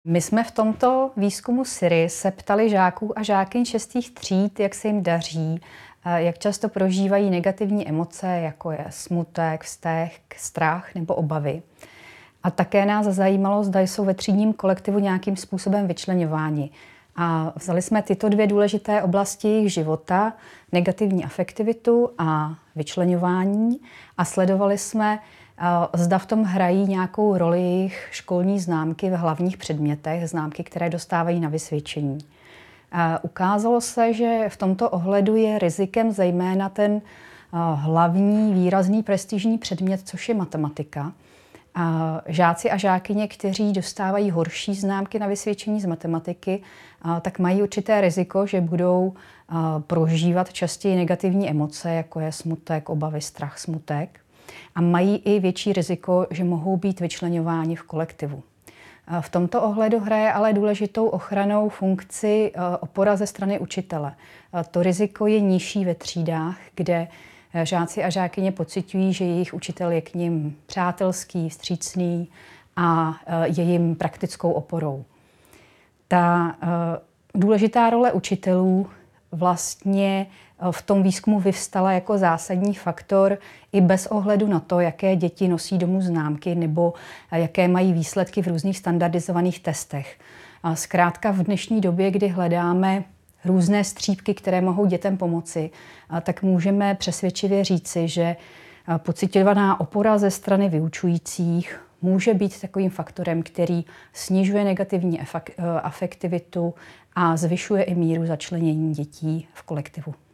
My jsme v tomto výzkumu SYRI se ptali žáků a žákyň 6. tříd, jak se jim daří, jak často prožívají negativní emoce, jako je smutek, vztek, strach nebo obavy. A také nás zajímalo, zda jsou ve třídním kolektivu nějakým způsobem vyčleňováni. A vzali jsme tyto dvě důležité oblasti jejich života, negativní afektivitu a vyčleňování, a sledovali jsme, zda v tom hrají nějakou roli jejich školní známky v hlavních předmětech, známky, které dostávají na vysvědčení. Ukázalo se, že v tomto ohledu je rizikem zejména ten hlavní, výrazný, prestižní předmět, což je matematika. Žáci a žákyně, kteří dostávají horší známky na vysvědčení z matematiky, tak mají určité riziko, že budou prožívat častěji negativní emoce, jako je smutek, obavy, strach, smutek. A mají i větší riziko, že mohou být vyčleňováni v kolektivu. V tomto ohledu hraje ale důležitou ochrannou funkci opora ze strany učitele. To riziko je nižší ve třídách, kde žáci a žákyně pociťují, že jejich učitel je k nim přátelský, vstřícný a je jim praktickou oporou. Ta důležitá role učitelů vlastně v tom výzkumu vyvstala jako zásadní faktor i bez ohledu na to, jaké děti nosí domů známky nebo jaké mají výsledky v různých standardizovaných testech. Zkrátka v dnešní době, kdy hledáme různé střípky, které mohou dětem pomoci, tak můžeme přesvědčivě říci, že pociťovaná opora ze strany vyučujících může být takovým faktorem, který snižuje negativní afektivitu a zvyšuje i míru začlenění dětí v kolektivu.